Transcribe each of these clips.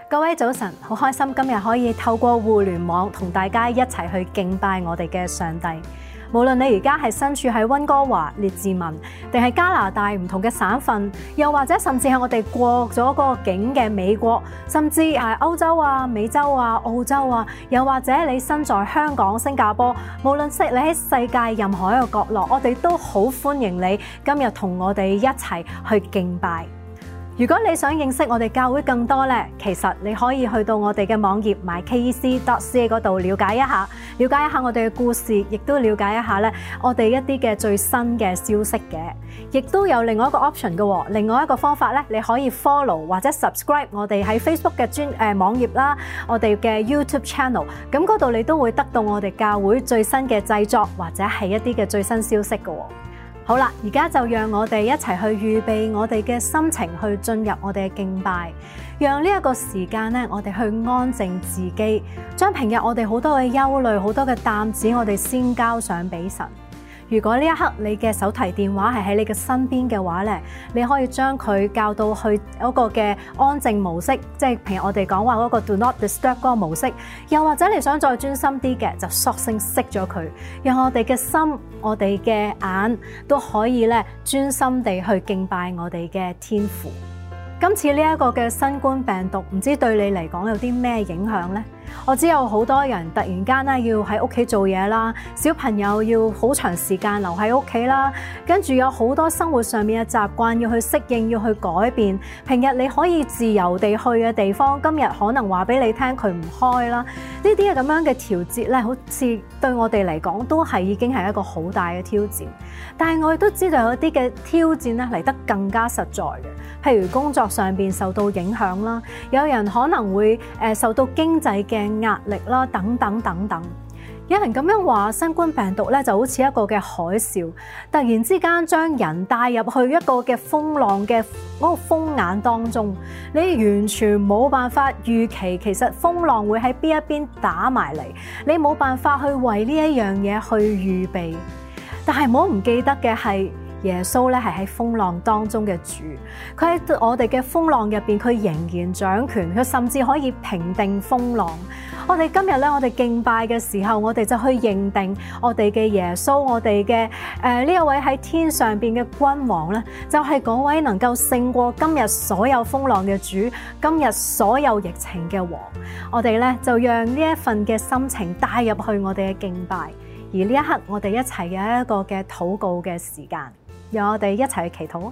各位早晨，好開心今日可以透過互聯網同大家一齊去敬拜我哋嘅上帝。無論你而家係身處喺溫哥華、列治文，定係加拿大唔同嘅省份，又或者甚至係我哋過咗嗰個境嘅美國，甚至係歐洲啊、美洲啊、澳洲啊，又或者你身在香港、新加坡，無論你喺世界任何一個角落，我哋都好歡迎你今日同我哋一齊去敬拜。如果你想認識我哋教會更多咧，其實你可以去到我哋嘅網頁 mykec.ca 嗰度了解一下我哋嘅故事，亦都了解一下咧我哋一啲嘅最新嘅消息嘅。亦都有另外一個 option 嘅，另外一個方法咧，你可以 follow 或者 subscribe 我哋喺 Facebook 嘅網頁啦，我哋嘅 YouTube channel， 咁嗰度你都會得到我哋教會最新嘅製作或者係一啲嘅最新消息嘅。好啦，而家就讓我哋一齊去預備我哋嘅心情去進入我哋嘅敬拜，讓呢一個時間咧，我哋去安靜自己，將平日我哋好多嘅憂慮、好多嘅擔子，我哋先交上俾神。如果呢一刻你嘅手提電話係喺你嘅身邊嘅話咧，你可以將佢校到去嗰個嘅安靜模式，即係平日我哋講話嗰個 Do Not Disturb 嗰個模式。又或者你想再專心啲嘅，就索性熄咗佢，讓我哋嘅心、我哋嘅眼都可以咧專心地去敬拜我哋嘅天父。今次呢一個嘅新冠病毒，唔知對你嚟講有啲咩影響呢？我知有好多人突然間咧要喺屋企做嘢啦，小朋友要好長時間留喺屋企啦，跟住有好多生活上面嘅習慣要去適應，要去改變。平日你可以自由地去嘅地方，今日可能話俾你聽佢唔開啦。呢啲嘅咁樣嘅調節咧，好似對我哋嚟講都係已經係一個好大嘅挑戰。但係我亦都知道有啲嘅挑戰咧嚟得更加實在嘅，譬如工作上邊受到影響啦，有人可能會受到經濟嘅壓力啦，等等等等。有人咁樣話，新冠病毒咧就好似一個嘅海嘯，突然之間將人帶入去一個嘅風浪嘅嗰個風眼當中，你完全冇辦法預期其實風浪會喺邊一邊打埋嚟，你冇辦法去為呢一樣嘢去預備。但係唔好唔記得嘅係，耶穌咧係喺風浪當中嘅主，佢喺我哋嘅風浪入邊，佢仍然掌權，佢甚至可以平定風浪。我哋今日咧，我哋敬拜嘅時候，我哋就去認定我哋嘅耶穌，我哋嘅呢一位喺天上邊嘅君王咧，就係嗰位能夠勝過今日所有風浪嘅主，今日所有疫情嘅王。我哋咧就讓呢一份嘅心情帶入去我哋嘅敬拜，而呢一刻我哋一齊有一個嘅禱告嘅時間。讓我哋一齊去祈禱。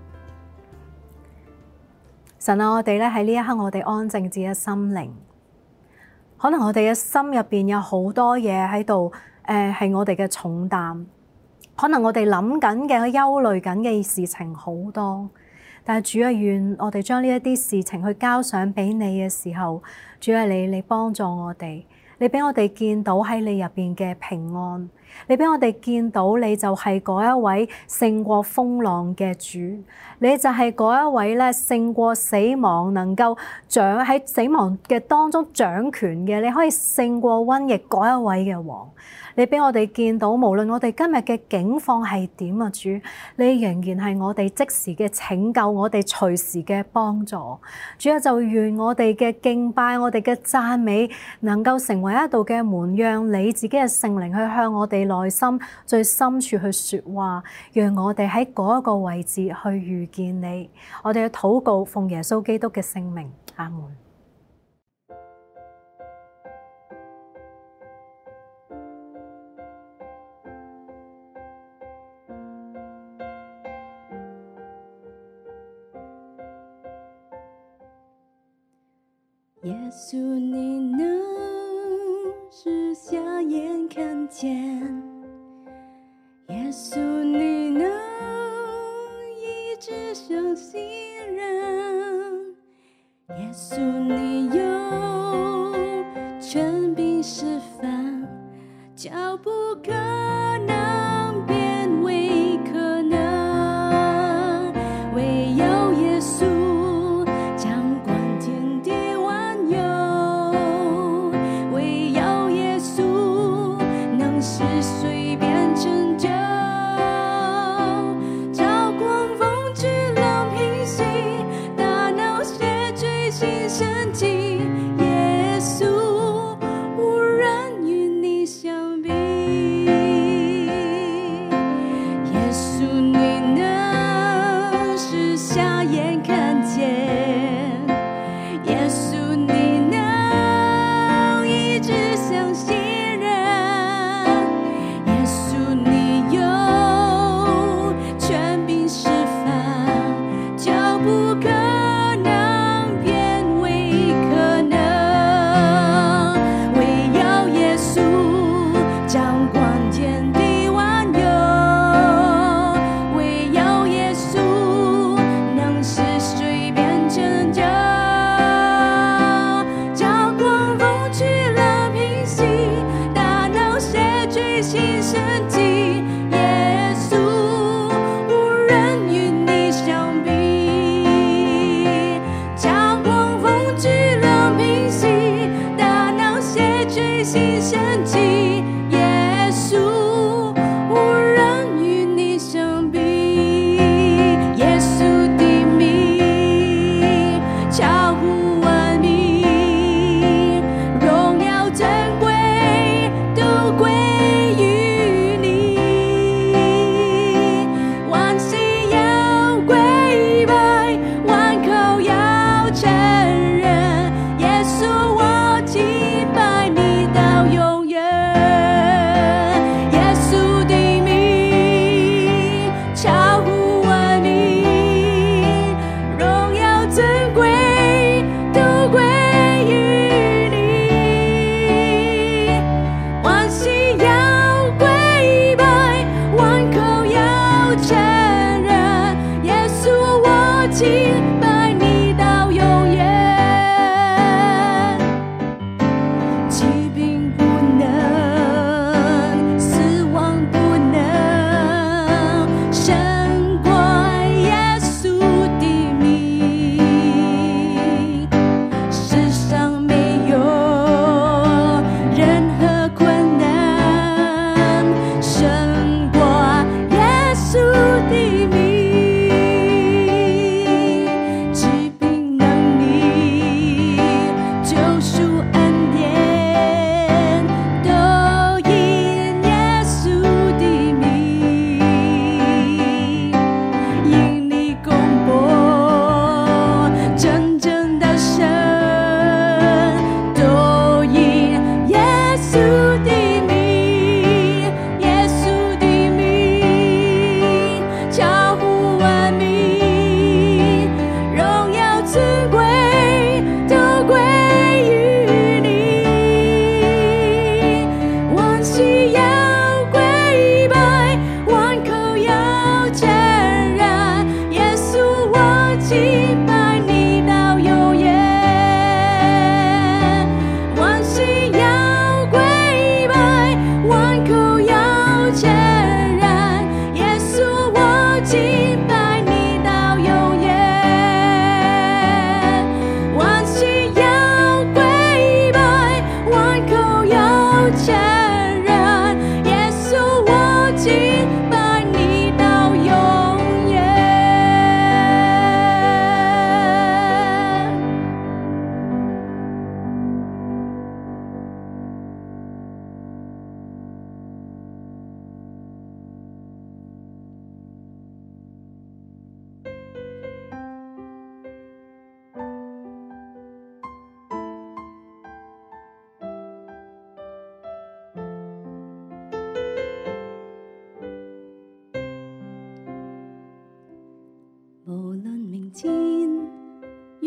神啊，我哋咧喺呢一刻，我哋安靜自己嘅心靈。可能我哋嘅心入邊有好多嘢喺度，係我哋嘅重擔。可能我哋諗緊嘅、憂慮緊嘅事情好多，但係主啊，願我哋將呢一啲事情去交上俾你嘅時候，主啊，你幫助我哋。你俾我哋見到喺你入邊嘅平安，你俾我哋見到你就係嗰一位勝過風浪嘅主，你就係嗰一位咧勝過死亡，能夠掌喺死亡嘅當中掌權嘅，你可以勝過瘟疫嗰一位嘅王。你俾我哋見到，無論我哋今日嘅境況係點啊，主，你仍然係我哋即時嘅拯救，我哋隨時嘅幫助。主啊，就願我哋嘅敬拜，我哋嘅讚美，能夠成為一道嘅門，讓你自己嘅聖靈去向我哋內心最深處去說話，讓我哋喺嗰一個位置去遇見你。我哋嘅禱告奉耶穌基督嘅聖名，阿門。 耶稣，你能使瞎眼看见，耶稣，你能医治伤心人，耶稣，你有权柄释放，叫不可能变为可能，唯有耶稣身体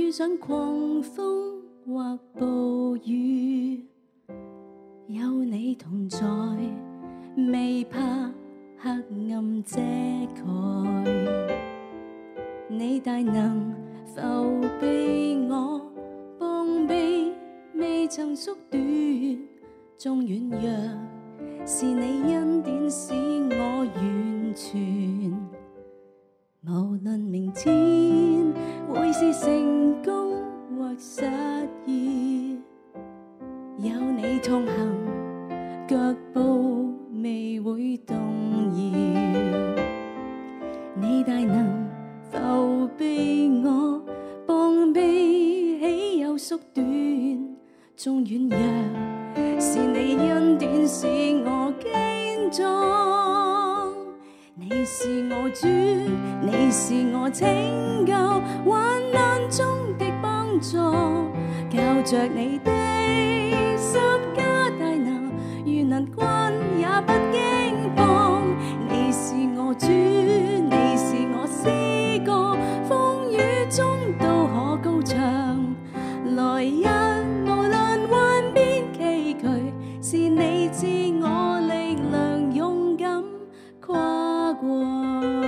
遇上狂風或暴雨，有你同在，未怕黑暗遮蓋。你大能扶庇我，膀臂未曾縮短，縱軟弱，是你恩典使我完全。無論明天會是成功或失意，有你同行，腳步未會動搖。你大能扶庇我，膀臂豈有縮短，縱軟弱，是你恩典使我堅壯。你是我主，你是我拯救，患難中的幫助，靠着你的十架大能，如能關也不驚慌。你是我主，你是我詩歌，風雨中都可高唱。來日無論幻變崎嶇，是你賜我力量，勇敢跨過。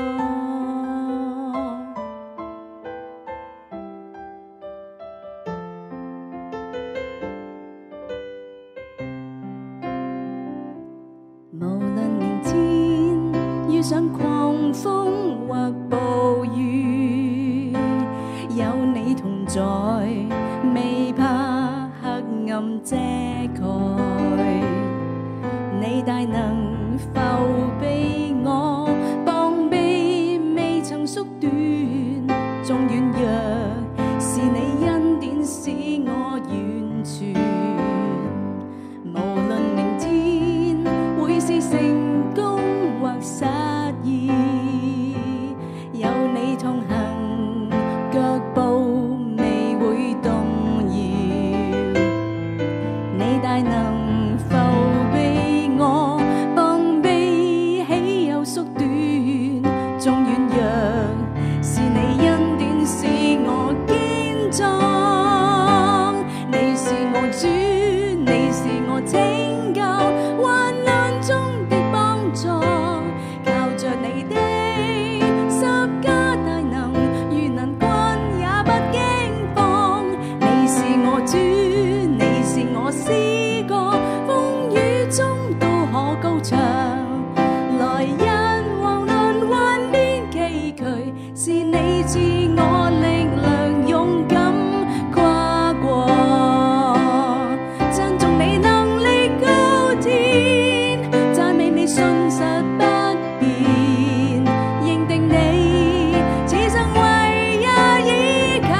無論明天遇上狂風或暴雨，有你同在，未怕黑暗遮蓋。你大能扶庇我，膀臂未曾縮短，縱軟弱，是你恩典使我完全。無論明天會是成功或失意，有你同行，腳步未會動搖。你大能扶庇我，膀臂豈有縮短，縱軟弱，是你恩典使我堅壯。你是我主，你是我拯救，患難中的幫助，靠着你的十架大能，如能關也不驚慌。你是我主，你是我詩歌，風雨中都可高唱。來日無論幻變崎嶇，是你賜我力量，勇敢跨過。讚頌你能力高天，讚美你信實不變，認定你此生唯一依靠。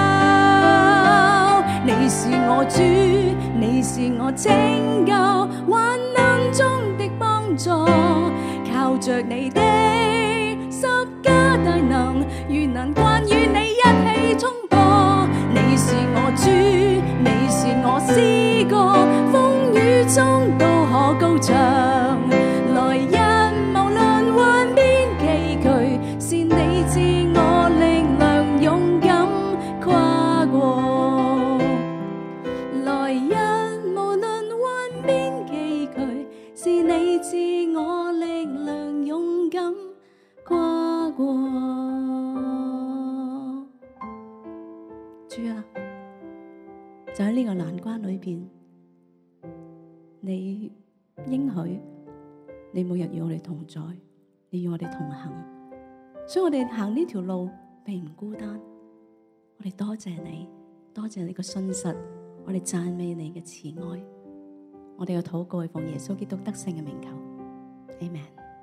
你是我主，你是我拯救，患難中的幫助，靠着你的十架大能，如能關與你一起衝破。你是我主，你是我詩歌，風雨中都可高唱。來日無論幻變崎嶇，是你賜我力量，勇敢跨過。來日無論幻變崎嶇，是你賜我力量，勇敢跨過。主啊，就喺呢個難關裏邊，你應許你每日與我哋同在，你與我哋同行，所以我哋行呢條路並唔孤單。我哋多謝你，多謝你嘅信實，我哋讚美你嘅慈愛。我哋嘅禱告係奉耶穌基督得勝嘅名求，Amen。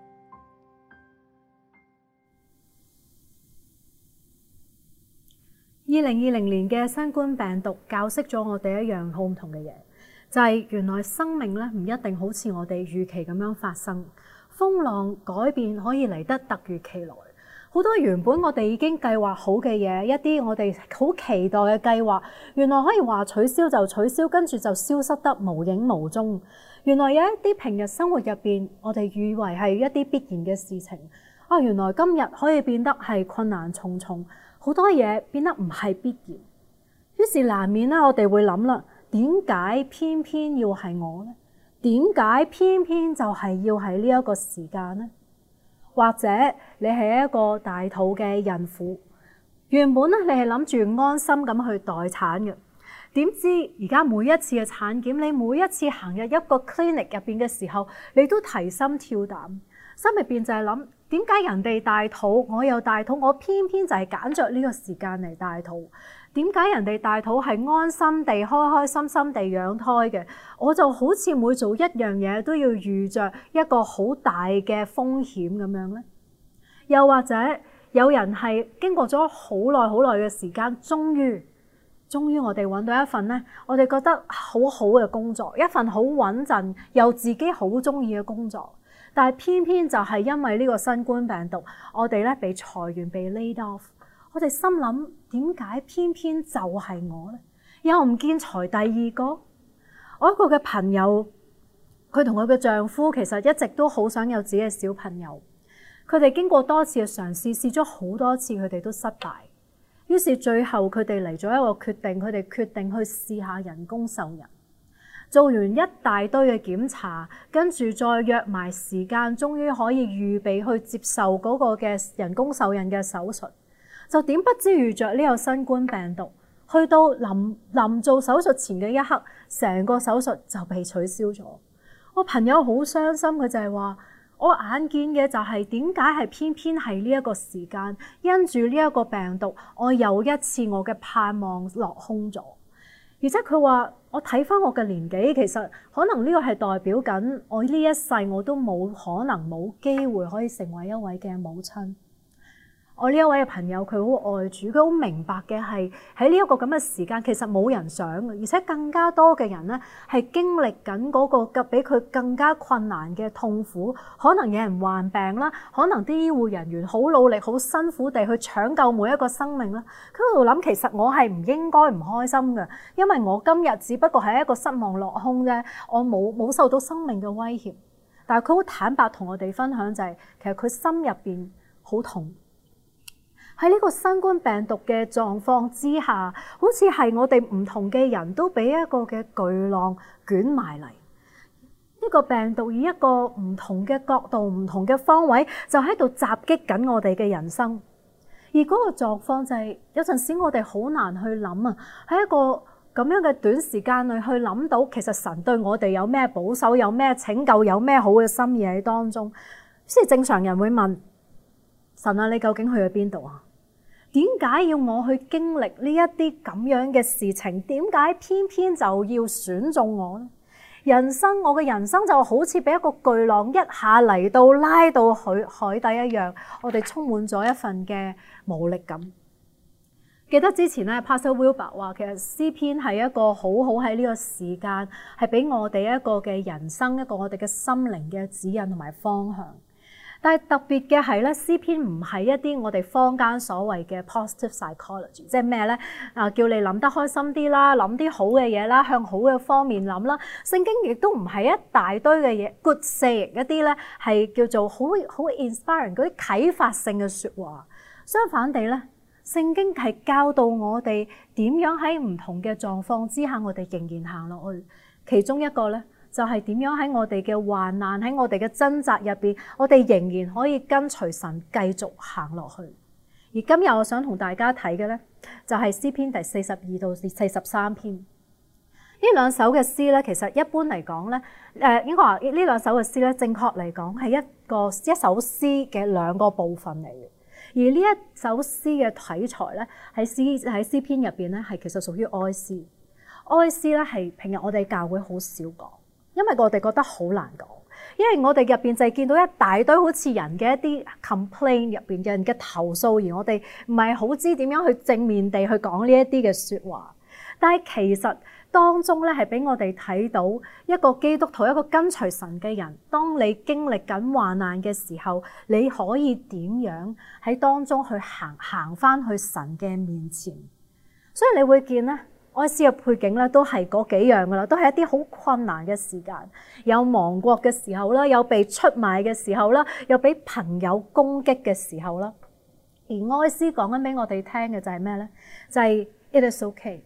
2020年嘅新冠病毒教識咗我哋一樣好唔同嘅嘢，就係原來生命咧唔一定好似我哋預期咁樣發生，風浪改變可以嚟得突如其來。好多原本我哋已經計劃好嘅嘢，一啲我哋好期待嘅計劃，原來可以話取消就取消，跟住就消失得無影無蹤。原來有一啲平日生活入邊，我哋以為係一啲必然嘅事情，原來今日可以變得係困難重重，好多嘢變得唔係必然。 於是難免咧，我哋會諗啦，點解偏偏要係我呢？點解偏偏就係要喺呢一個時間呢？或者你係一個大肚嘅孕婦，原本咧你係諗住安心咁去待產嘅，點知而家每一次嘅產檢，你每一次行入一個 clinic 入邊嘅時候，你都提心跳膽，心入邊就係諗，點解人哋大肚，我又大肚，我偏偏就係揀着呢個時間嚟大肚？點解人哋大肚係安心地、開開心心地養胎嘅，我就好似每做一樣嘢都要預着一個好大嘅風險咁樣呢？又或者有人係經過咗好耐嘅時間，終於我哋揾到一份呢，我哋覺得好好嘅工作，一份好穩陣又自己好中意嘅工作，但係偏偏就係因為呢個新冠病毒，我哋咧被裁員、被 laid off。我哋心諗，點解偏偏就係我呢？又唔見才第二個。我一個嘅朋友，佢同佢嘅丈夫其實一直都好想有自己嘅小朋友。佢哋經過多次嘅嘗試，試咗好多次，佢哋都失敗。於是最後佢哋嚟咗一個決定，佢哋決定去試下人工受孕。做完一大堆嘅檢查，跟住再約埋時間，終於可以預備去接受嗰個嘅人工受孕嘅手術。就點不知遇着呢個新冠病毒，去到臨做手術前嘅一刻，成個手術就被取消咗。我朋友好傷心，佢就係話：我眼見嘅就係點解係偏偏係呢一個時間，因住呢一個病毒，我又一次我嘅盼望落空咗。而且佢話：我睇返我嘅年紀，其實可能呢個係代表緊我呢一世我都冇可能冇機會可以成為一位嘅母親。我呢一位嘅朋友，佢好愛主，佢好明白嘅係喺呢一個咁嘅時間，其實冇人想嘅，而且更加多嘅人呢係經歷緊嗰個比佢更加困難嘅痛苦。可能有人患病啦，可能啲醫護人員好努力、好辛苦地去搶救每一個生命啦。佢喺度諗，其實我係唔應該唔開心嘅，因為我今日只不過係一個失望落空啫，我冇受到生命嘅威脅。但係佢好坦白同我哋分享就係，其實佢心入邊好痛。喺呢個新冠病毒嘅狀況之下，好似係我哋唔同嘅人都俾一個嘅巨浪捲埋嚟。呢個病毒以一個唔同嘅角度、唔同嘅方位，就喺度襲擊緊我哋嘅人生。而嗰個狀況就係，有陣時我哋好難去諗啊，喺一個咁樣嘅短時間內去諗到，其實神對我哋有咩保守、有咩拯救、有咩好嘅心意喺當中。即係正常人會問：神啊，你究竟去咗邊度啊？點解要我去經歷呢一啲咁樣嘅事情？點解偏偏就要選中我呢？我嘅人生就好似俾一個巨浪一下嚟到拉到海底一樣，我哋充滿咗一份嘅無力感。記得之前咧 Pastor Wilbur 話，其實詩篇係一個好喺呢個時間，係俾我哋一個嘅人生，一個我哋嘅心靈嘅指引同埋方向。但係特別嘅係咧，詩篇唔係一啲我哋坊間所謂嘅 positive psychology，即係咩咧？叫你諗得開心啲啦，諗啲好嘅嘢啦，向好嘅方面諗啦。聖經亦都唔係一大堆嘅嘢 good saying，一啲咧係叫做好 inspiring 嗰啲啟發性嘅説話。相反地咧，聖經係教導我哋點樣喺唔同嘅狀況之下，我哋仍然行落去。其中一個咧，就係點樣喺我哋嘅患難、喺我哋嘅掙扎入邊，我哋仍然可以跟隨神繼續行落去。而今日我想同大家睇嘅呢，就係詩篇第42到43篇。呢兩首嘅詩呢，其實一般嚟講呢，應該話呢兩首嘅詩呢，正確嚟講係一首詩嘅兩個部分嚟嘅。而呢一首詩嘅題材呢，喺詩篇入邊呢，係其實屬於哀詩。哀詩呢，係平日我哋教會好少講。因為我哋覺得好難講，因為我哋入邊就係見到一大堆好似人嘅一啲 complaint 入邊嘅人嘅投訴，而我哋唔係好知點樣去正面地去講呢一啲嘅説話。但係其實當中咧係俾我哋睇到一個基督徒，一個跟隨神嘅人，當你經歷緊患難嘅時候，你可以點樣喺當中去行翻去神嘅面前。所以你會見咧。哀詩嘅背景咧都係嗰幾樣噶啦，都係一啲好困難嘅時間，有亡國嘅時候啦，有被出賣嘅時候啦，有俾朋友攻擊嘅時候啦。而哀詩講緊俾我哋聽嘅就係咩咧？就係 It is okay，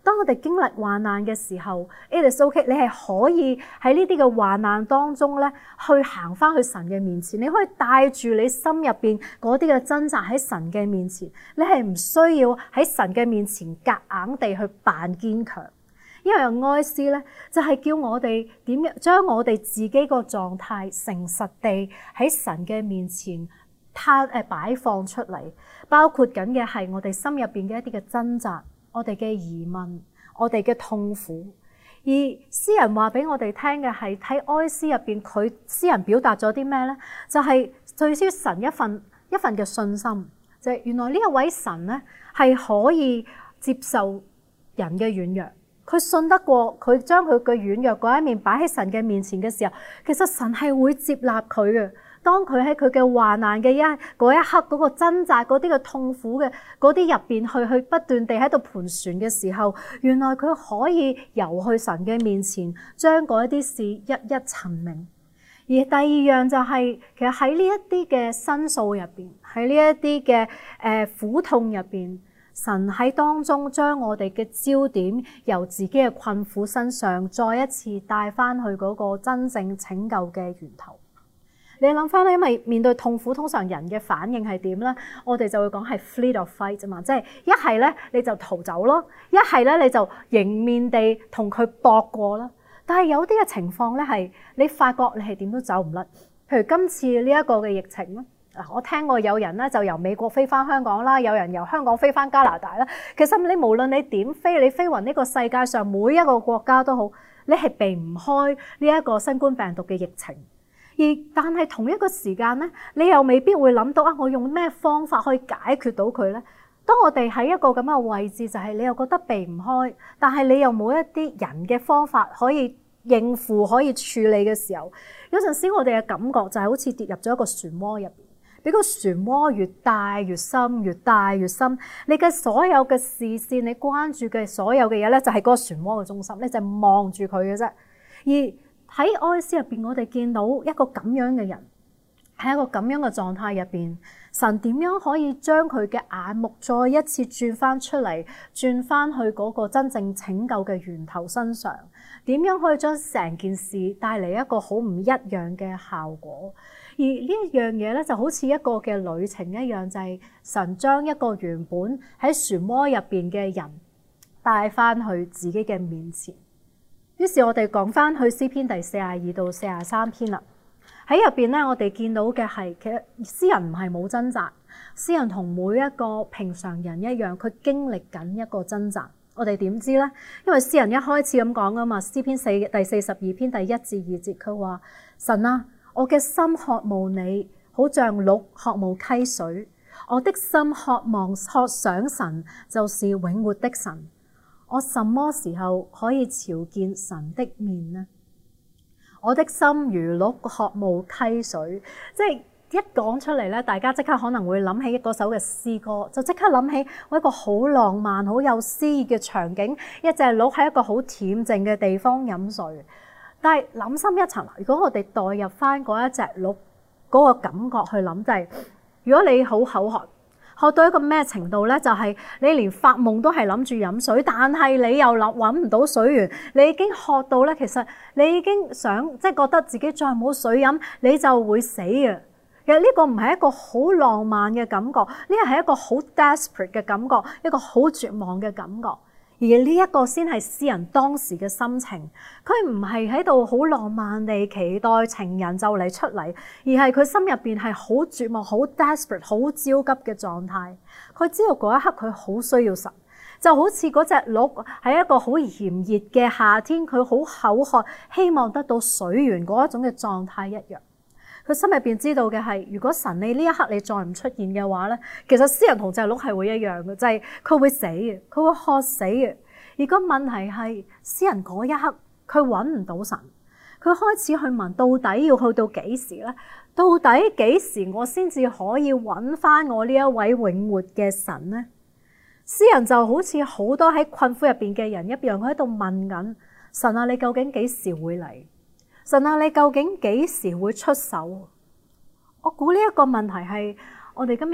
當我哋經歷患難嘅時候 ，it is okay， 你係可以喺呢啲嘅患難當中咧，去行翻去神嘅面前。你可以帶住你心入邊嗰啲嘅掙扎喺神嘅面前，你係唔需要喺神嘅面前夾硬地去扮堅強。因為哀思咧，就係叫我哋點樣將我哋自己個狀態誠實地喺神嘅面前擺放出嚟，包括緊嘅係我哋心入邊嘅一啲嘅掙扎，我哋嘅疑問，我哋嘅痛苦。而詩人話俾我哋聽嘅係喺哀思入邊，詩人表達咗啲咩咧？就係對於神一份嘅信心，就係原來呢一位神咧係可以接受人嘅軟弱。佢信得過，佢將佢嘅軟弱嗰一面擺喺神嘅面前嘅時候，其實神係會接納佢嘅。當佢喺佢嘅患難嘅嗰一刻，嗰個掙扎、嗰啲嘅痛苦嘅嗰啲入邊去不斷地喺度盤旋嘅時候，原來佢可以游去神嘅面前，將嗰一啲事一一陳明。而第二樣就係，其實喺呢一啲嘅申訴入邊，喺呢一啲嘅苦痛入邊，神喺當中將我哋嘅焦點由自己嘅困苦身上，再一次帶翻去嗰個真正拯救嘅源頭。你諗翻咧，因為面對痛苦，通常人嘅反應係點咧？我哋就會講係 flee or fight 啫嘛，即係一係咧你就逃走咯，一係咧你就迎面地同佢搏過啦。但係有啲嘅情況咧係你發覺你係點都走唔甩，譬如今次呢一個嘅疫情啦。我聽過有人咧就由美國飛翻香港啦，有人由香港飛翻加拿大啦。其實你無論你點飛，你飛勻呢個世界上每一個國家都好，你係避唔開呢一個新冠病毒嘅疫情。但係同一個時間咧，你又未必會諗到我用咩方法可以解決到佢咧？當我哋喺一個咁嘅位置，就係你又覺得避唔開，但係你又冇一啲人嘅方法可以應付、可以處理嘅時候，有陣時我哋嘅感覺就係好似跌入咗一個漩渦入邊。俾個漩渦越大越深，越大越深，你嘅所有嘅視線，你關注嘅所有嘅嘢咧，就係嗰個漩渦嘅中心，你就望住佢嘅啫。而喺哀思入邊，我哋見到一個咁樣嘅人，喺一個咁樣嘅狀態入邊，神點樣可以將佢嘅眼目再一次轉翻出嚟，轉翻去嗰個真正拯救嘅源頭身上？點樣可以將成件事帶嚟一個好唔一樣嘅效果？而呢一樣嘢咧，就好似一個嘅旅程一樣，就係神將一個原本喺漩渦入邊嘅人帶翻去自己嘅面前。於是我哋講翻去詩篇第42到43篇啦。喺入邊咧，我哋見到嘅係其實詩人唔係冇掙扎，詩人同每一個平常人一樣，佢經歷緊一個掙扎。我哋點知咧？因為詩人一開始咁講噶嘛，詩篇第42篇第1至2節，佢話：神啊，我嘅心渴慕你，好像鹿渴慕溪水。我的心渴想神，就是永活的神。我什麼時候可以朝見神的面呢？我的心如鹿渴慕溪水，即係一講出嚟咧，大家即刻可能會諗起嗰首嘅詩歌，就即刻諗起一個好浪漫、好有詩意嘅場景，一隻鹿喺一個好恬靜嘅地方飲水。但係諗深一層，如果我哋代入翻嗰一隻鹿嗰個感覺去諗，就係如果你好口渴到一個咩程度咧？就係你連發夢都係諗住飲水，但係你又揾唔到水源，你已經渴到咧，其實你已經想即係覺得自己再冇水飲，你就會死嘅。其實呢個唔係一個好浪漫嘅感覺，呢個係一個好 desperate 嘅感覺，一個好絕望嘅感覺。而呢一個先係詩人當時嘅心情，佢唔係喺度好浪漫地期待情人就嚟出嚟，而係佢心入邊係好絕望、好 desperate、好焦急嘅狀態。佢知道嗰一刻佢好需要神，就好似嗰隻鹿喺一個好炎熱嘅夏天，佢好口渴，希望得到水源嗰一種嘅狀態一樣。佢心入邊知道嘅係，如果神你呢一刻你再唔出現嘅話咧，其實詩人同隻鹿係會一樣嘅，就係佢會死嘅，佢會渴死嘅。而個問題係，詩人嗰一刻佢揾唔到神，佢開始去問到底要去到幾時咧？到底幾時我先至可以揾翻我呢一位永活嘅神呢？詩人就好似好多喺困苦入邊嘅人一樣，佢喺度問緊神啊，你究竟幾時會嚟？神啊，你究竟幾時會出手？我估呢一個問題係我哋今日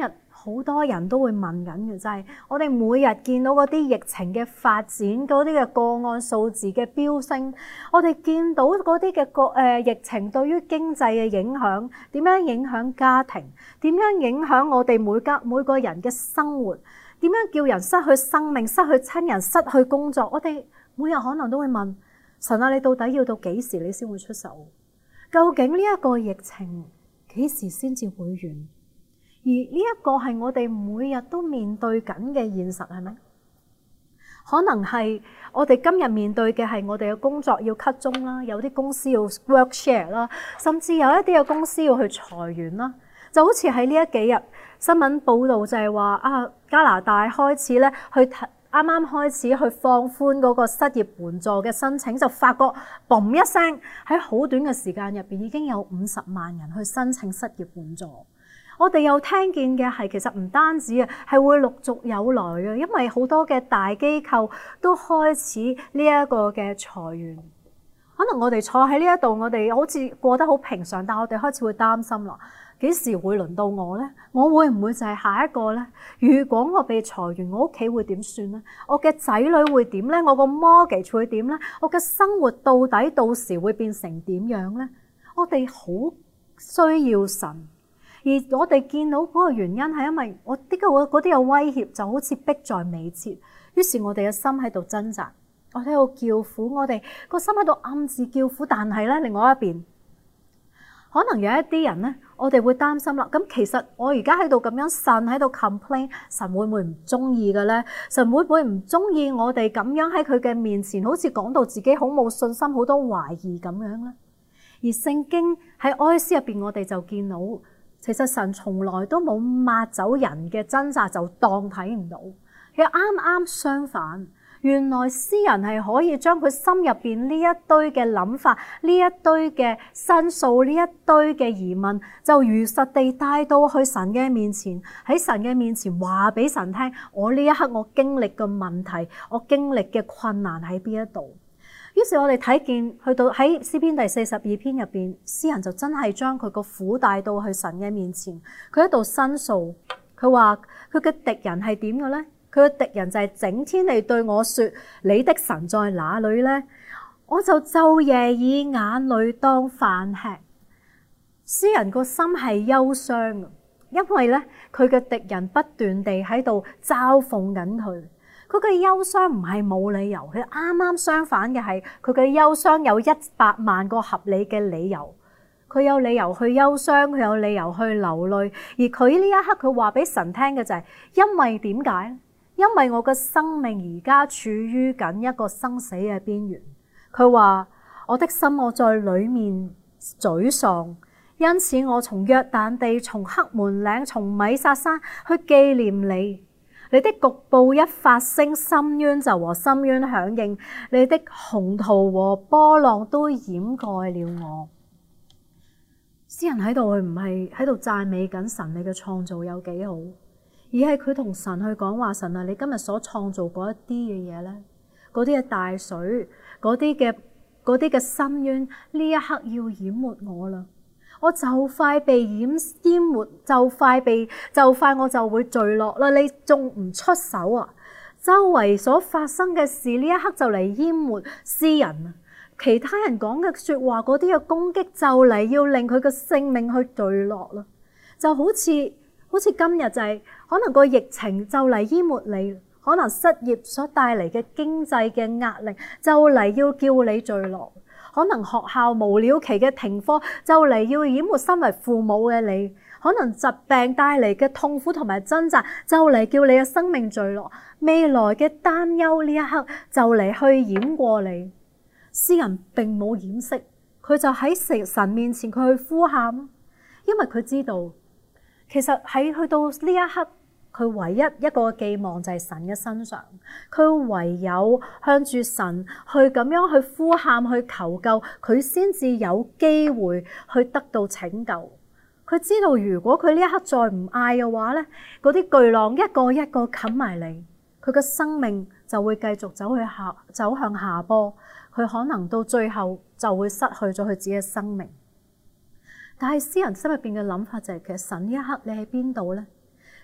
好多人都會問緊嘅，就係我哋每日見到嗰啲疫情嘅發展，嗰啲嘅個案數字嘅飆升，我哋見到嗰啲嘅疫情對於經濟嘅影響，點樣影響家庭，點樣影響我哋每個人嘅生活，點樣叫人失去生命、失去親人、失去工作，我哋每日可能都會問神啊，你到底要到幾時你先會出手？究竟呢一個疫情幾時先至會完？而呢一個係我哋每日都面對緊嘅現實，係咪？可能係我哋今日面對嘅係我哋嘅工作要 cut 鐘啦，有啲公司要 work share 啦，甚至有一啲嘅公司要去裁員啦。就好似喺呢一幾日新聞報導就係話加拿大開始咧去啱啱開始去放寬嗰個失業援助嘅申請，就發覺嘣一聲喺好短嘅時間入邊已經有50萬人去申請失業援助。我哋又聽見嘅係其實唔單止係會陸續有來嘅，因為好多嘅大機構都開始呢一個嘅裁員。可能我哋坐喺呢一度，我哋好似過得好平常，但我哋開始會擔心啦。幾時會輪到我呢？我會唔會就係下一個呢？如果我被裁員，我屋企會點算呢？我嘅仔女會點呢？我個 mortgage 會點呢？我嘅生活到底到時會變成點樣呢？我哋好需要神，而我哋見到嗰個原因係因為嗰啲嘅威脅就好似迫在眉睫，於是我哋嘅心喺度掙扎，我哋喺度叫苦，我哋個心喺度暗自叫苦，但係咧另外一邊，可能有一啲人咧，我哋會擔心啦。咁其實我而家喺度咁樣呻，喺度 complain， 神會唔會唔中意嘅咧？神會唔會唔中意我哋咁樣喺佢嘅面前，好似講到自己好冇信心、好多懷疑咁樣咧？而聖經喺哀詩入邊，我哋就見到，其實神從來都冇抹走人嘅掙扎，就當睇唔到。佢啱啱相反。原來詩人係可以將佢心入邊呢一堆嘅諗法、呢一堆嘅申訴、呢一堆嘅疑問，就如實地帶到去神嘅面前，喺神嘅面前話俾神聽，我呢一刻我經歷嘅問題，我經歷嘅困難喺邊一度。於是我哋睇見去到喺詩篇第42篇入邊，詩人就真係將佢個苦帶到去神嘅面前，佢喺度申訴，佢話佢嘅敵人係點嘅咧？佢嘅敵人就係整天嚟對我說，你的神在哪裏呢？我就晝夜以眼淚當飯吃。詩人個心係憂傷，因為咧佢嘅敵人不斷地喺度嘲諷緊佢。佢嘅憂傷唔係冇理由，佢啱啱相反嘅係佢嘅憂傷有100萬個合理嘅理由。佢有理由去憂傷，佢有理由去流淚，而佢呢一刻佢話俾神聽嘅就係因為點解？因為我嘅生命而家處於緊一個生死嘅邊緣。佢話我的心我在裏面沮喪，因此我從約旦地、從黑門嶺、從米薩山去紀念你。你的局部一發聲，深淵就和深淵響應，你的洪濤和波浪都掩蓋了我。詩人喺度，佢唔係喺度讚美緊神你嘅創造有幾好，而係佢同神去講話，神啊，你今日所創造嗰一啲嘅嘢咧，嗰啲嘅大水，嗰啲嘅深淵，呢一刻要淹沒我啦！我就快被淹沒，就快我就會墜落啦！你仲唔出手啊？周圍所發生嘅事呢一刻就嚟淹沒詩人，其他人講嘅說話，嗰啲嘅攻擊就嚟要令佢嘅性命去墜落啦！就好似今日就係可能個疫情就嚟淹沒你，可能失業所帶嚟嘅經濟嘅壓力就嚟要叫你墜落。可能學校無了期嘅停課就嚟要淹沒身為父母嘅你，可能疾病帶嚟嘅痛苦同埋掙扎就嚟叫你嘅生命墜落，未來嘅擔憂呢一刻就嚟去淹過你。詩人並冇掩飾，佢就喺神面前佢去呼喊，因為佢知道其實喺去到呢一刻，佢唯一一個寄望就係神嘅身上，佢唯有向住神去咁樣去呼喊去求救，佢先至有機會去得到拯救。佢知道如果佢呢一刻再唔嗌嘅話咧，嗰啲巨浪一個一個冚埋嚟，佢嘅生命就會繼續走向下坡，佢可能到最後就會失去咗佢自己嘅生命。但係詩人心入邊嘅諗法就係，其實神呢一刻你喺邊度咧？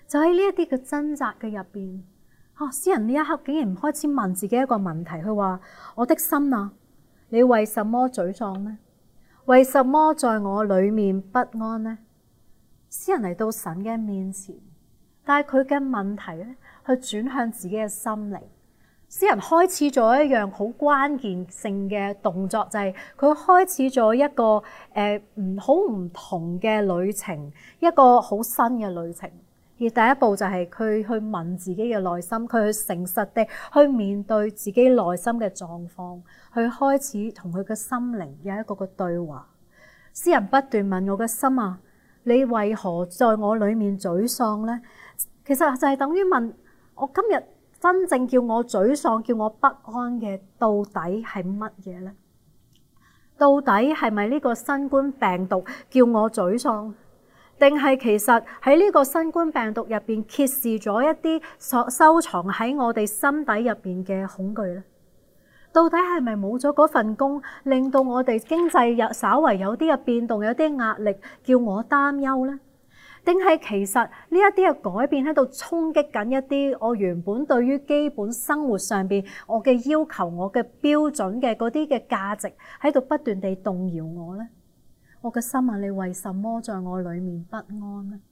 就喺呢一啲嘅掙扎嘅入邊，詩人呢一刻竟然開始問自己一個問題，佢話：我的心啊，你為什麼沮喪呢？為什麼在我裏面不安呢？詩人嚟到神嘅面前，但係佢嘅問題咧，去轉向自己嘅心靈。詩人開始咗一樣好關鍵性嘅動作，就係佢開始咗一個好唔同嘅旅程，一個好新嘅旅程。而第一步就係佢去問自己嘅內心，佢去誠實地去面對自己內心嘅狀況，去開始同佢嘅心靈有一個嘅對話。詩人不斷問：我嘅心啊，你為何在我裏面沮喪呢？其實就係等於問我今日真正叫我沮喪、叫我不安嘅，到底係乜嘢呢？到底係咪呢個新冠病毒叫我沮喪？定係其實喺呢個新冠病毒入邊揭示咗一啲收藏喺我哋心底入邊嘅恐懼呢？到底係咪冇咗嗰份工，令到我哋經濟稍為有啲嘅變動，有啲壓力，叫我擔憂呢？定係其實呢一啲嘅改變喺度衝擊緊一啲我原本對於基本生活上邊我嘅要求、我嘅標準嘅嗰啲嘅價值喺度不斷地動搖我呢？我嘅心啊，你為什麼在我裏面不安呢？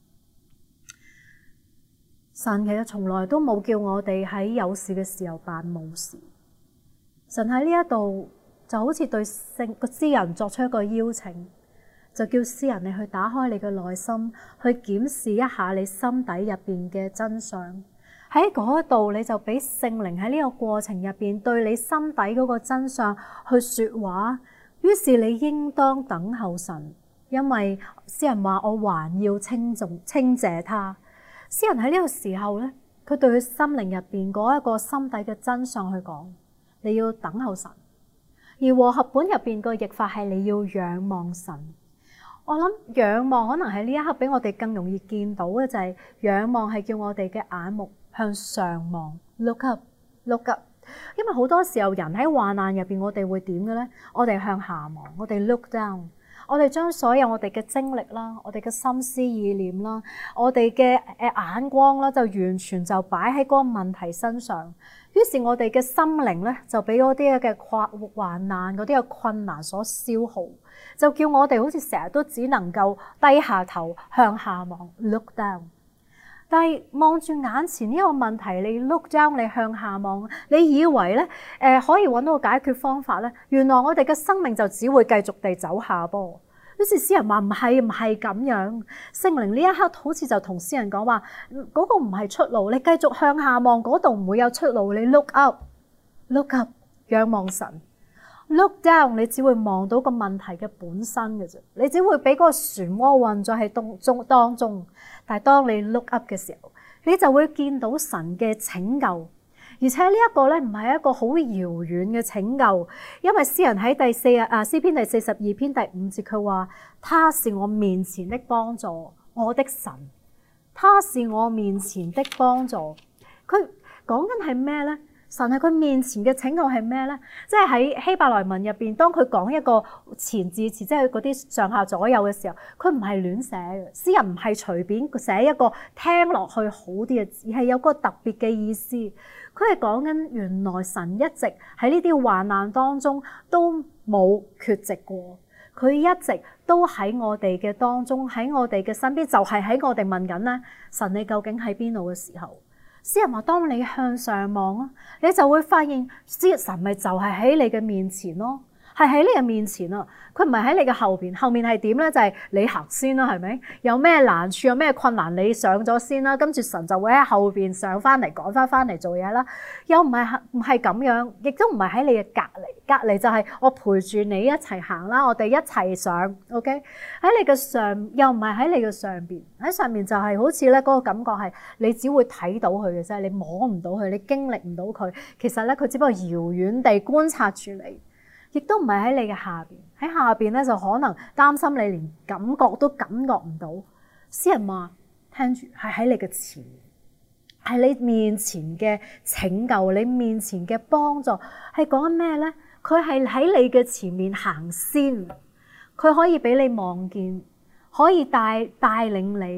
神其實從來都冇叫我哋喺有事嘅時候扮冇事。神喺呢一度就好似對個詩人作出一個邀請，就叫詩人你去打開你嘅內心，去檢視一下你心底入邊嘅真相。喺嗰度你就俾聖靈喺呢個過程入邊對你心底嗰個真相去說話。於是你應當等候神，因為詩人話我還要稱謝他。詩人喺呢個時候咧，佢對佢心靈入邊嗰一個心底嘅真相去講，你要等候神。而和合本入邊個譯法係你要仰望神。我諗仰望可能喺呢一刻俾我哋更容易見到嘅就係仰望係叫我哋嘅眼目向上望 ，look up。因為好多時候人喺患難入邊，我哋會點嘅咧？我哋向下望，我哋 look down， 我哋將所有我哋嘅精力啦，我哋嘅心思意念啦，我哋嘅眼光啦，就完全就擺喺嗰個問題身上。於是我哋嘅心靈咧，就俾嗰啲嘅患難、嗰啲嘅困難所消耗，就叫我哋好似成日都只能夠低下頭向下望 ，look down。但係望住眼前呢個問題，你 look down， 你向下望，你以為咧可以揾到個解決方法咧？原來我哋嘅生命就只會繼續地走下坡。於是詩人話唔係咁樣，聖靈呢一刻好似就同詩人講話，嗰個唔係出路，你繼續向下望，嗰度唔會有出路。你 look up， 仰望神。Look down， 你只會望到個問題嘅本身嘅啫，你只會俾嗰個漩渦混咗喺當中。但係當你 look up 嘅時候，你就會見到神嘅拯救，而且呢一個咧唔係一個好遙遠嘅拯救，因為詩人喺詩篇第42篇第5節佢話：他是我面前的幫助，我的神，他是我面前的幫助。佢講緊係咩咧？神喺佢面前嘅拯救係咩咧？即係喺希伯來文入邊，當佢講一個前置詞，即係嗰啲上下左右嘅時候，佢唔係亂寫嘅。詩人唔係隨便寫一個聽落去好啲嘅字，而係有個特別嘅意思。佢係講緊原來神一直喺呢啲患難當中都冇缺席過，佢一直都喺我哋嘅當中，喺我哋嘅身邊，就係喺我哋問緊咧，神你究竟喺邊度嘅時候。詩人話：當你向上望啊，你就會發現，神咪就係喺你嘅面前咯，係喺你嘅面前啊。佢唔係喺你嘅後邊，後面係點咧？就係你行先啦，係咪？有咩難處，有咩困難，你上咗先啦，跟住神就會喺後邊上翻嚟，趕翻嚟做嘢啦。又唔係咁樣，亦都唔係喺你嘅隔離就係我陪住你一齊行啦，我哋一齊上 ，OK？ 喺你嘅上，又唔係喺你嘅上邊，喺上面就係好似咧嗰個感覺係你只會睇到佢嘅啫，你摸唔到佢，你經歷唔到佢。其實咧，佢只不過遙遠地觀察住你。亦都唔係喺你嘅下邊，喺下邊咧就可能擔心你連感覺都感覺唔到。詩人話：聽住，係喺你嘅前面，係你面前嘅拯救，你面前嘅幫助，係講緊咩咧？佢係喺你嘅前面行先，佢可以俾你望見，可以帶領你。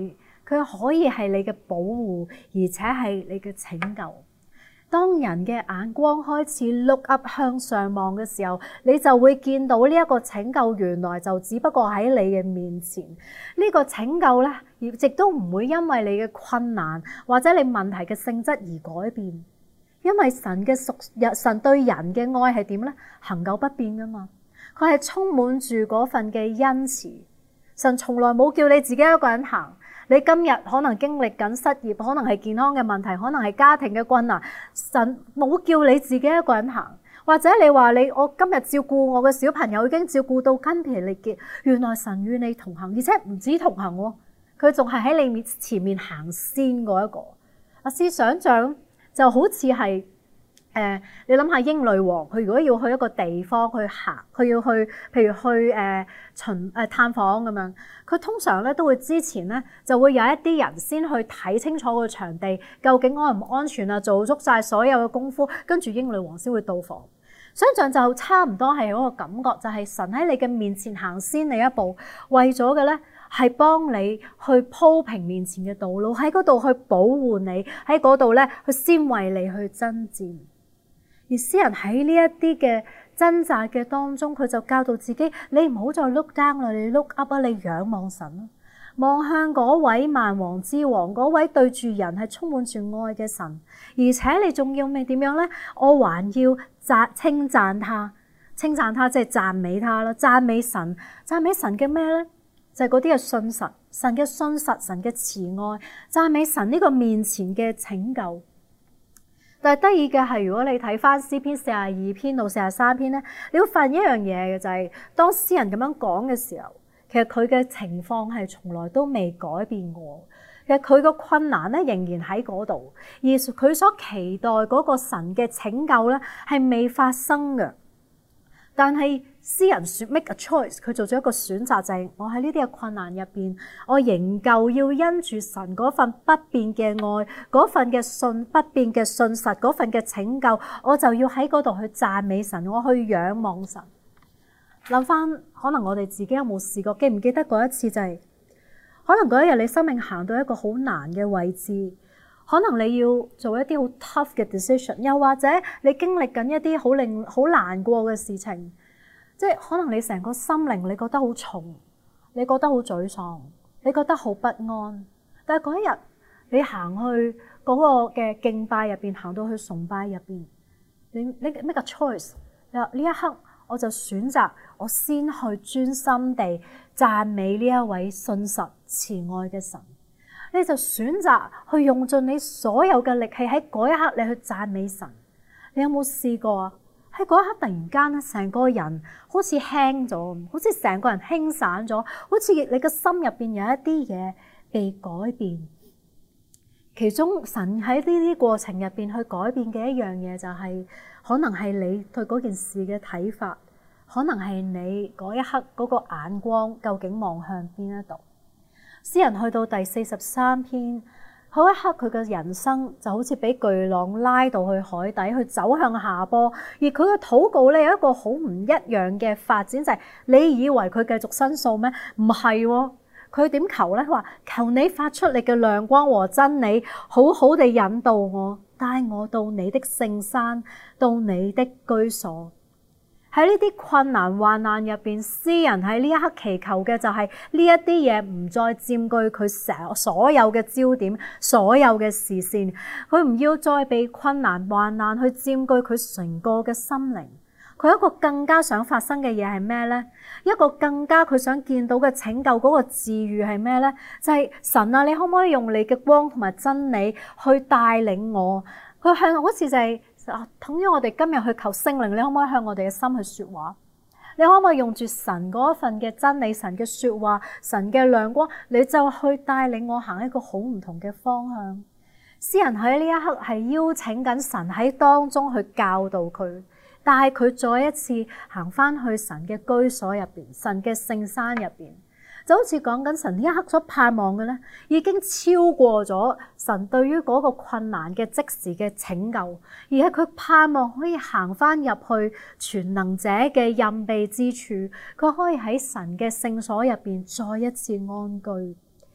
佢可以係你嘅保護，而且係你嘅拯救。當人嘅眼光開始 look up 向上望嘅時候，你就會見到呢一個拯救原來就只不過喺你嘅面前。呢個拯救咧，亦都唔會因為你嘅困難或者你問題嘅性質而改變。因為神對人嘅愛係點咧？恆久不變噶嘛。佢係充滿住嗰份嘅恩慈。神從來冇叫你自己一個人行。你今日可能經歷緊失業，可能係健康嘅問題，可能係家庭嘅困難，神冇叫你自己一個人行。或者你話我今日照顧我嘅小朋友已經照顧到筋疲力竭，原來神與你同行，而且唔止同行喎，佢仲係喺你前面行先嗰一個。試想像就好似係你諗下英女王，佢如果要去一個地方去行，佢要去譬如去探訪咁樣，佢通常咧都會之前咧就會有一啲人先去睇清楚個場地究竟安唔安全啊，做足晒所有嘅功夫，跟住英女王先會到訪。想像就差唔多係嗰個感覺，就係神喺你嘅面前行先你一步，為咗嘅咧係幫你去鋪平面前嘅道路，喺嗰度去保護你，喺嗰度咧去先為你去爭戰。而詩人喺呢一啲嘅掙扎嘅當中，佢就教導自己：你唔好再 look down 啦，你 look up 啊，你仰望神，望向嗰位萬王之王，嗰位對住人係充滿住愛嘅神。而且你仲要咪點樣咧？我還要稱讚他，稱讚他即係讚美他啦，讚美神，讚美神嘅咩咧？就係嗰啲嘅信實，神嘅信實，神嘅慈愛，讚美神呢個面前嘅拯救。但係得意嘅係，如果你睇翻詩篇42篇到43篇咧，你會發現一樣嘢嘅就係，當詩人咁樣講嘅時候，其實佢嘅情況係從來都未改變過。其實佢個困難咧仍然喺嗰度，而佢所期待嗰個神嘅拯救咧係未發生嘅。但係詩人make a choice， 佢做咗一個選擇，就係我喺呢啲嘅困難入邊，我仍舊要因住神嗰份不變嘅愛，嗰份嘅不變嘅信實，嗰份嘅拯救，我就要喺嗰度去讚美神，我去仰望神。諗翻，可能我哋自己有冇試過？記唔記得嗰一次就係，可能嗰一日你生命行到一個好難嘅位置，可能你要做一啲好 tough 嘅 decision， 又或者你經歷緊一啲好難過嘅事情，即係可能你成個心靈你覺得好重，你覺得好沮喪，你覺得好不安。但係嗰一日你行去嗰個嘅敬拜入邊，行到去崇拜入邊，你 make a choice， 你話呢一刻我就選擇我先去專心地讚美呢一位信實慈愛嘅神。你就選擇去用盡你所有嘅力氣喺嗰一刻你去讚美神。你有冇試過啊？喺嗰一刻突然間咧，成個人好似輕咗，好似成個人輕散咗，好似你嘅心入邊有一啲嘢被改變。其中神喺呢啲過程入邊去改變嘅一樣嘢就係，可能係你對嗰件事嘅睇法，可能係你嗰一刻嗰個眼光究竟望向邊一度。詩人去到第43篇嗰一刻，佢嘅人生就好似俾巨浪拉到去海底，去走向下坡。而佢嘅禱告咧有一個好唔一樣嘅發展，就係你以為佢繼續申訴咩？唔係喎，佢點求咧？佢話求你發出你嘅亮光和真理，好好地引導我，帶我到你的聖山，到你的居所。喺呢啲困難患難入邊，詩人喺呢一刻祈求嘅就係呢一啲嘢唔再佔據佢所有嘅焦點，所有嘅視線。佢唔要再被困難患難去佔據佢成個嘅心靈。佢一個更加想發生嘅嘢係咩呢？一個更加佢想見到嘅拯救嗰個治癒係咩呢？就係神啊，你可唔可以用你嘅光同埋真理去帶領我？佢向好似就係等於我哋今日去求聖靈，你可唔可以向我哋嘅心去說話？你可唔可以用住神嗰份嘅真理、神嘅說話、神嘅亮光，你就去帶領我行一個好唔同嘅方向？詩人喺呢一刻係邀請緊神喺當中去教導佢，帶佢再一次行翻去神嘅居所入邊，神嘅聖山入邊。就好似講緊神呢一刻所盼望嘅咧，已經超過咗神對於嗰個困難嘅即時嘅拯救，而係佢盼望可以行翻入去全能者嘅隱秘之處，佢可以喺神嘅聖所入邊再一次安居。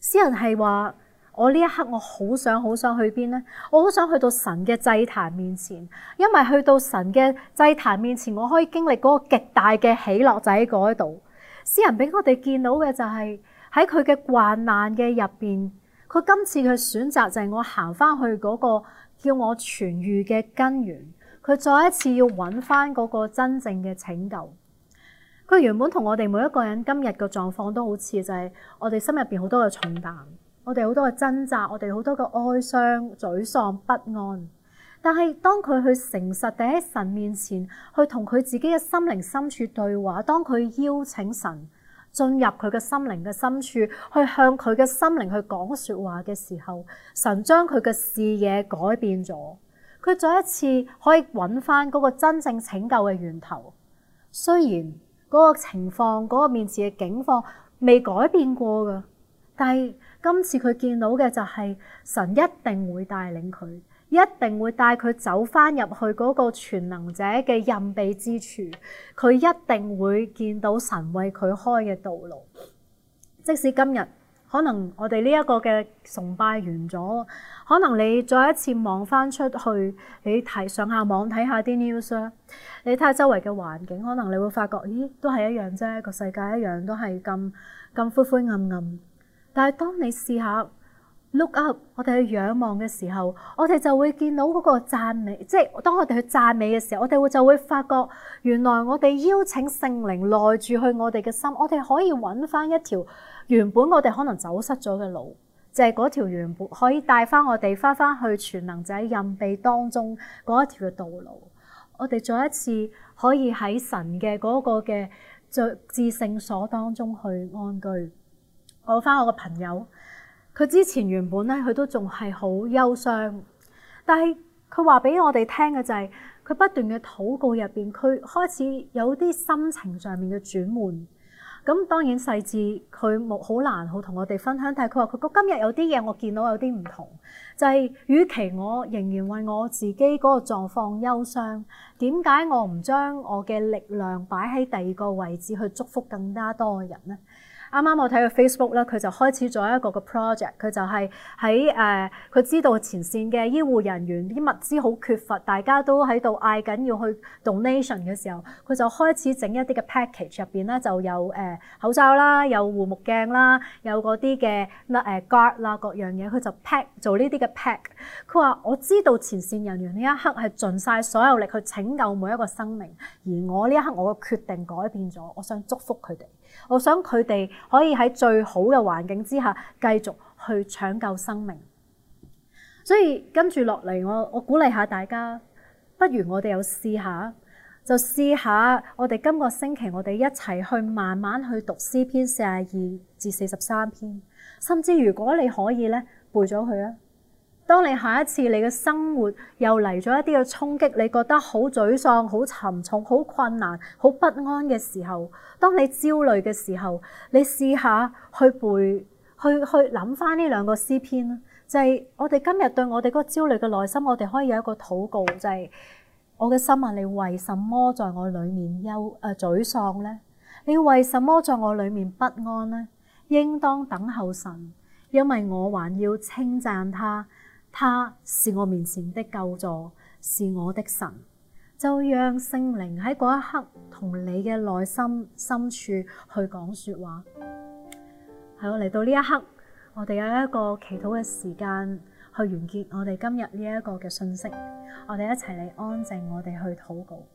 詩人係話：我呢一刻我好想去邊呢？我好想去到神嘅祭壇面前，因為去到神嘅祭壇面前，我可以經歷嗰個極大嘅喜樂就喺嗰度。詩人俾我哋見到嘅就係喺佢嘅患難嘅入邊，佢今次嘅選擇就係我行翻去嗰個叫我痊癒嘅根源。佢再一次要揾翻嗰個真正嘅拯救。佢原本同我哋每一個人今日嘅狀況都好似，就係我哋心入邊好多嘅重擔。我哋好多嘅掙扎，我哋好多嘅哀傷、沮喪、不安。但係當佢去誠實地喺神面前，去同佢自己嘅心靈深處對話，當佢邀請神進入佢嘅心靈嘅深處，去向佢嘅心靈去講說話嘅時候，神將佢嘅視野改變咗。佢再一次可以揾翻嗰個真正拯救嘅源頭。雖然嗰個情況、嗰個面前嘅境況未改變過㗎，但係今次佢見到嘅就係神一定會帶領佢，一定會帶佢走翻入去嗰個全能者嘅蔭庇之處。佢一定會見到神為佢開嘅道路。即使今日可能我哋呢一個嘅崇拜完咗，可能你再一次望翻出去，你睇上下網睇下啲 news 啦，你睇下周圍嘅環境，可能你會發覺，咦，都係一樣啫，個世界一樣都係咁灰灰暗暗。但係當你試下 look up， 我哋去仰望嘅時候，我哋就會見到嗰個讚美，即係當我哋去讚美嘅時候，我哋就會發覺原來我哋邀請聖靈內住去我哋嘅心，我哋可以揾翻一條原本我哋可能走失咗嘅路，就係嗰條原本可以帶翻我哋翻去全能者蔭庇當中嗰一條嘅道路。我哋再一次可以喺神嘅嗰個嘅至聖所當中去安居。我翻我個朋友，佢之前原本咧佢都仲係好憂傷，但係佢話俾我哋聽嘅就係佢不斷嘅禱告入邊，佢開始有啲心情上面嘅轉換。咁當然細緻佢冇好難好同我哋分享，但係佢話佢今日有啲嘢我見到有啲唔同，就係與其我仍然為我自己嗰個狀況憂傷，點解我唔將我嘅力量擺喺第二個位置去祝福更加多嘅人呢？啱啱我睇佢 Facebook 咧，佢就開始咗一個嘅 project， 佢就係喺佢知道前線嘅醫護人員啲物資好缺乏，大家都喺度嗌緊要去 donation 嘅時候，佢就開始整一啲嘅 package， 入邊咧就有口罩啦，有護目鏡啦，有嗰啲嘅guard 啦，各樣嘢，佢就 pack 做呢啲嘅 pack。佢話我知道前線人員呢一刻係盡晒所有力去拯救每一個生命，而我呢一刻我嘅決定改變咗，我想祝福佢哋。我想佢哋可以喺最好嘅環境之下繼續去搶救生命。所以跟住落嚟，我鼓勵下大家，不如我哋又試下我哋今個星期我哋一齊去慢慢去讀詩篇42至43篇，甚至如果你可以咧背咗佢啊。當你下一次你嘅生活又嚟咗一啲嘅衝擊，你覺得好沮喪、好沉重、好困難、好不安嘅時候，當你焦慮嘅時候，你試下去背、去諗翻呢兩個詩篇啦。就係我哋今日對我哋嗰個焦慮嘅內心，我哋可以有一個禱告，就係我嘅心啊，你為什麼在我裡面沮喪呢？你為什麼在我裡面不安呢？應當等候神，因為我還要稱讚他。他是我面前的救助，是我的神。就讓聖靈喺嗰一刻同你嘅內心深處去講說話。係我嚟到呢一刻，我哋有一個祈禱嘅時間去完結我哋今日呢一個嘅信息。我哋一齊嚟安靜，我哋去禱告。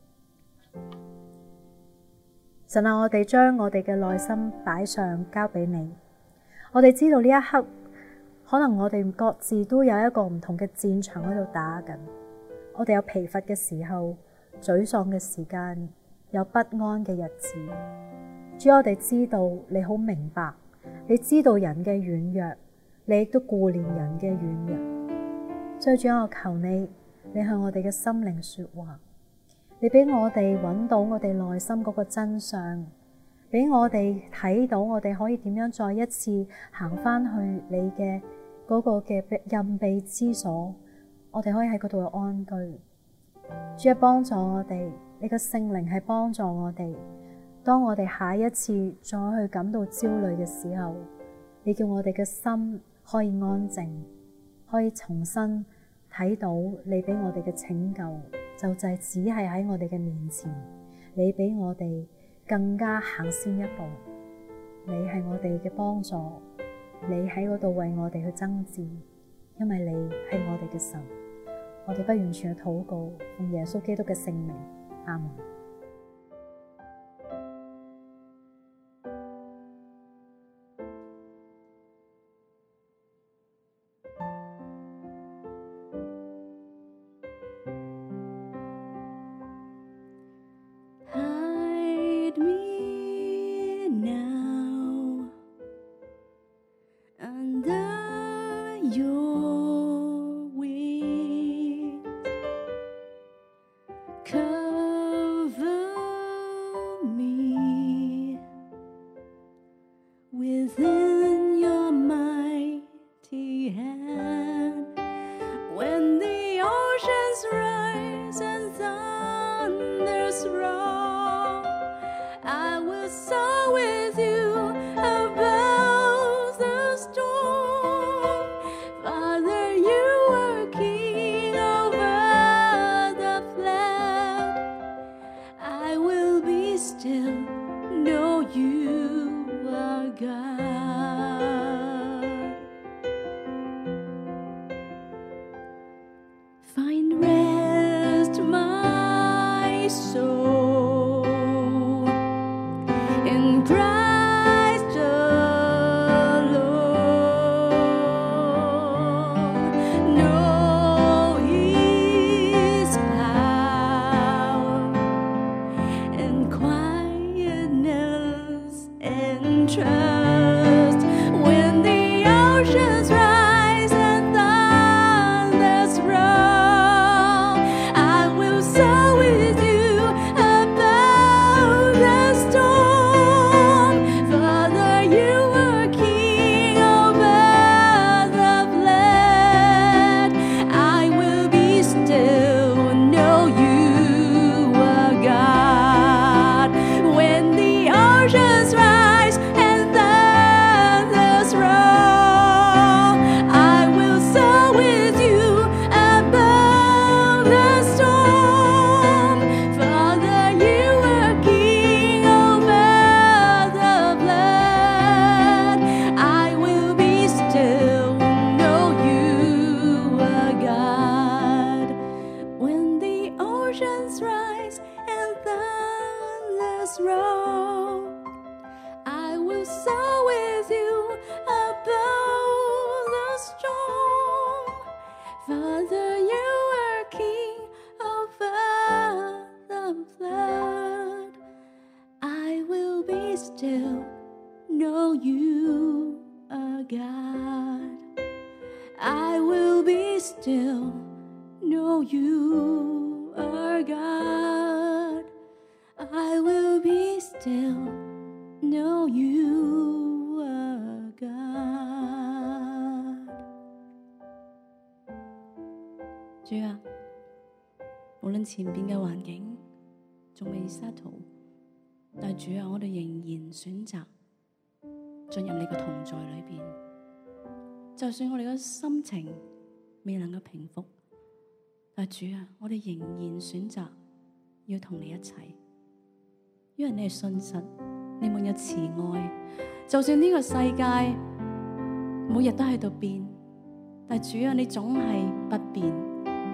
神啊，我哋將我哋嘅內心擺上，交俾你。我哋知道呢一刻，可能我哋各自都有一個唔同嘅戰場喺度打緊，我哋有疲乏嘅時候，沮喪嘅時間，有不安嘅日子。主，我哋知道你好明白，你知道人嘅軟弱，你亦都顧念人嘅軟弱。所以主，我求你向我哋嘅心靈說話，你俾我哋揾到我哋內心嗰個真相，俾我哋睇到我哋可以點樣再一次行翻去你嘅嗰個嘅蔭庇之所，我哋可以喺嗰度安居。主啊，幫助我哋，你嘅聖靈係幫助我哋。當我哋下一次再去感到焦慮嘅時候， 你叫我哋嘅心可以安靜，可以重新睇到你俾我哋嘅拯救，就係只係喺我哋嘅面前。你俾我哋更加行先一步，你係我哋嘅幫助，你喺嗰度為我哋去爭戰，因為你係我哋嘅神。我哋不完全嘅禱告，奉耶穌基督嘅聖名，阿門。 Within your mighty hand, when the oceans rise and thunders roar, I will soar with you above the storm. Father, you are king over the flood. I will be still, know you are God. Find rest, my soul, in Christ alone. Know His power and quietness and trust. When the oceans rise and thunders roll, I will soar with you above the storm. Father, you are king over the flood. I will be still, know you are God. When the oceans rise and thunders roll, I will soar with you above the storm. Father, you are king over the flood. I will be still, know you are God. When the oceans rise and thunders roll, I will soar with you above the storm. Father, you are king over the flood. I will be still, know you are God. I will be still, know you are God. I will be still, know you are God. 主啊，無論前邊嘅環境仲未 settle， 但主啊，我哋仍然選擇進入你嘅同在裏邊。就算我哋嘅心情未能夠平復，但主啊，我哋仍然選擇要同你一齊，因為你係信實，你滿有慈愛。就算呢個世界每日都喺度變，但主啊，你總係不變。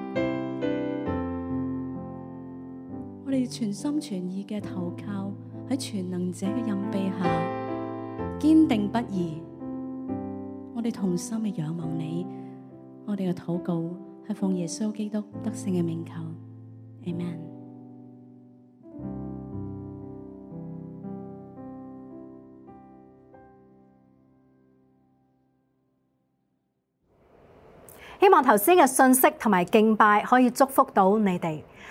我哋全心全意嘅投靠喺全能者嘅蔭庇下，堅定不移。我哋同心嘅仰望你，我哋嘅禱告係奉耶穌基督得勝嘅名求 ，Amen。 希望頭先嘅信息同埋敬拜可以祝福到你哋。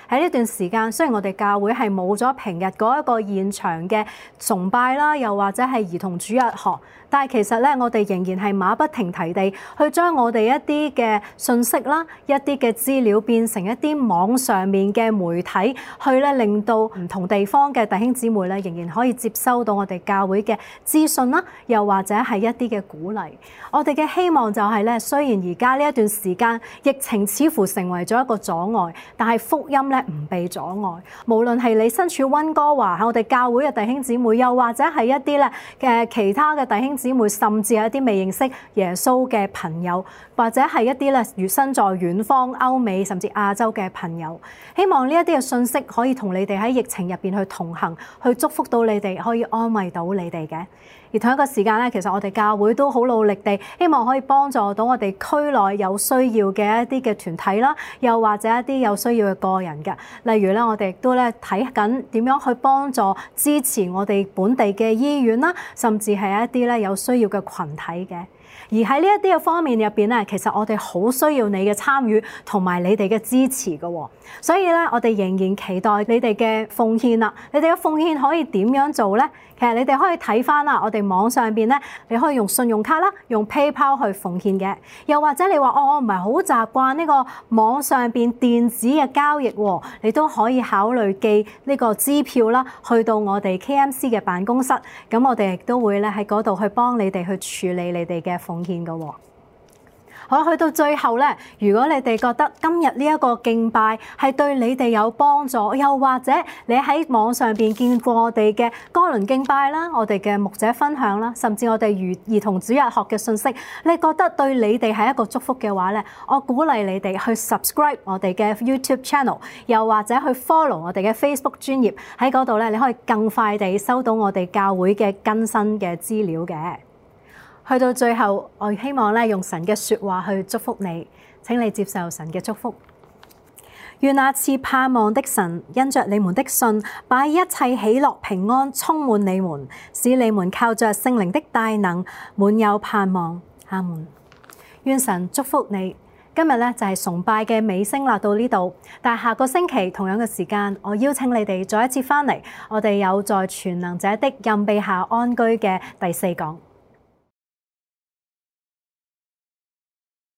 喺呢段時間，雖然我哋教會係冇咗平日嗰一個現場嘅崇拜啦，又或者係兒童主日學，但係其實咧，我哋仍然係馬不停蹄地去將我哋一啲嘅信息啦、一啲嘅資料變成一啲網上面嘅媒體，去咧令到唔同地方嘅弟兄姊妹咧仍然可以接收到我哋教會嘅資訊啦，又或者係一啲嘅鼓勵。我哋嘅希望就係咧，雖然而家呢一段時間疫情似乎成為咗一個阻礙，但係福音咧唔被阻礙。無論係你身處溫哥華喺我哋教會嘅弟兄姊妹，又或者係一啲咧嘅其他嘅弟兄姊妹，甚至係一啲未認識耶穌嘅朋友，或者係一啲咧如身在遠方歐美甚至亞洲嘅朋友，希望呢一啲嘅信息可以同你哋喺疫情入邊去同行，去祝福到你哋，可以安慰到你哋嘅。而同一個時間咧，其實我哋教會都好努力地，希望可以幫助到我哋區內有需要嘅一啲嘅團體啦，又或者一啲有需要嘅個人嘅。例如咧，我哋亦都咧睇緊點樣去幫助支持我哋本地嘅醫院啦，甚至係一啲咧有需要嘅群體嘅。而喺呢一啲嘅方面入邊咧，其實我哋好需要你嘅參與同埋你哋嘅支持嘅。所以咧，我哋仍然期待你哋嘅奉獻啦。你哋嘅奉獻可以點樣做咧？其實你哋可以睇翻啦，我哋網上邊咧，你可以用信用卡啦，用 PayPal 去奉獻嘅。又或者你話我唔係好習慣呢個網上邊電子嘅交易喎，你都可以考慮寄呢個支票啦，去到我哋 KMC 嘅辦公室。咁我哋亦都會咧喺嗰度去幫你哋去處理你哋嘅奉獻嘅喎。好，去到最後咧，如果你哋覺得今日呢一個敬拜係對你哋有幫助，又或者你喺網上邊見過我哋嘅歌倫敬拜啦，我哋嘅牧者分享啦，甚至我哋兒童主日學嘅信息，你覺得對你哋係一個祝福嘅話咧，我鼓勵你哋去 subscribe 我哋嘅 YouTube channel， 又或者去 follow 我哋嘅 Facebook 專頁，喺嗰度咧，你可以更快地收到我哋教會嘅更新嘅資料嘅。去到最後，我希望咧用神嘅說話去祝福你，請你接受神嘅祝福。願那賜盼望的神，因着你們的信，把一切喜樂平安充滿你們，使你們靠着聖靈的大能，滿有盼望。阿們。願神祝福你。今日咧就係崇拜嘅尾聲啦，到呢度。但係下個星期同樣嘅時間，我邀請你哋再一次翻嚟，我哋有在全能者的蔭庇下安居嘅第4講。